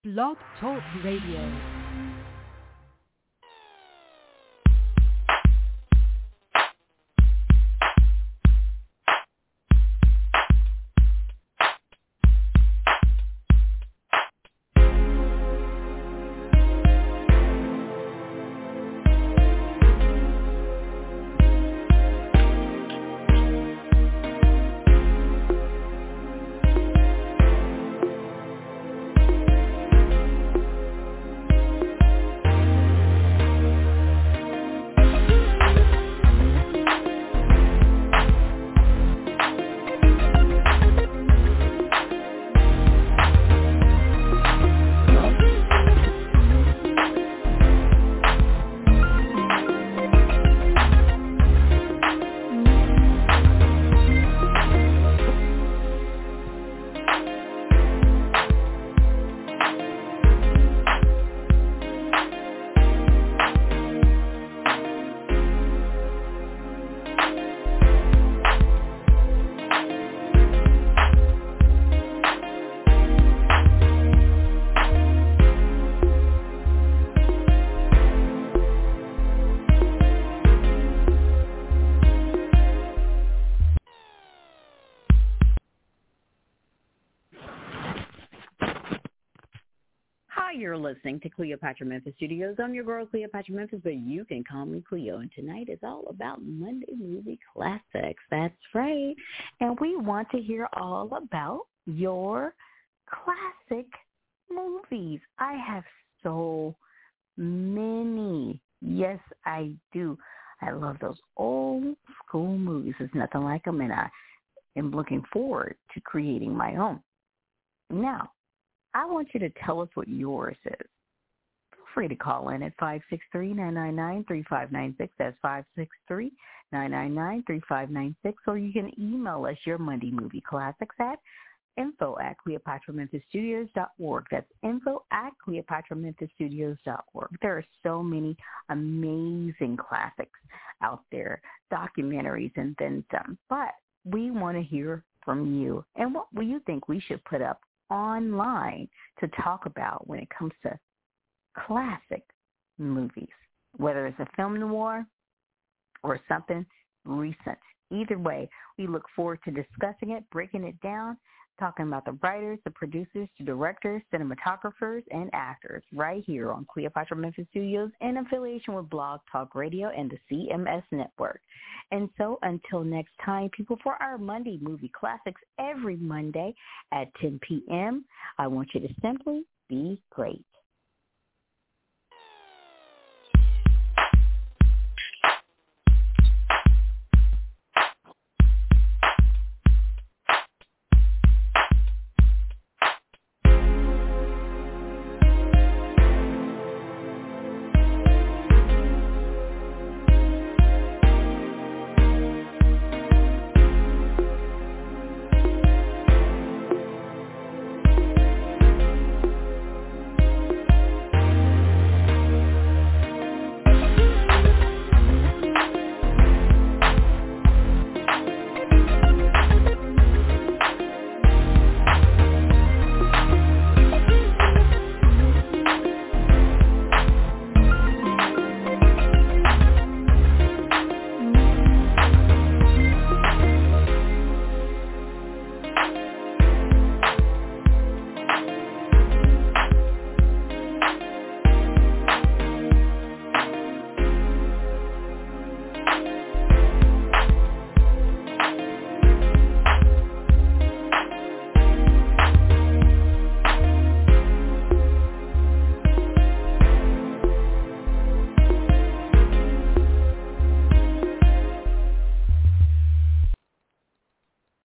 Blog Talk Radio. You're listening to Cleopatra Memphis Studios. I'm your girl, Cleopatra Memphis, but you can call me Cleo. And tonight is all about Monday Movie Classics. That's right. And we want to hear all about your classic movies. I have so many. Yes, I do. I love those old school movies. There's nothing like them, and I am looking forward to creating my own. Now, I want you to tell us what yours is. Feel free to call in at 563-999-3596. That's 563-999-3596. Or you can email us your Monday Movie Classics at info@CleopatraMemphisStudios.org. That's info@CleopatraMemphisStudios.org. There are so many amazing classics out there, documentaries and then some. But we want to hear from you. And what do you think we should put up online to talk about when it comes to classic movies, whether it's a film noir or something recent? Either way, we look forward to discussing it, breaking it down, talking about the writers, the producers, the directors, cinematographers, and actors right here on Cleopatra Memphis Studios in affiliation with Blog Talk Radio and the CMS Network. And so until next time, people, for our Monday Movie Classics every Monday at 10 p.m., I want you to simply be great.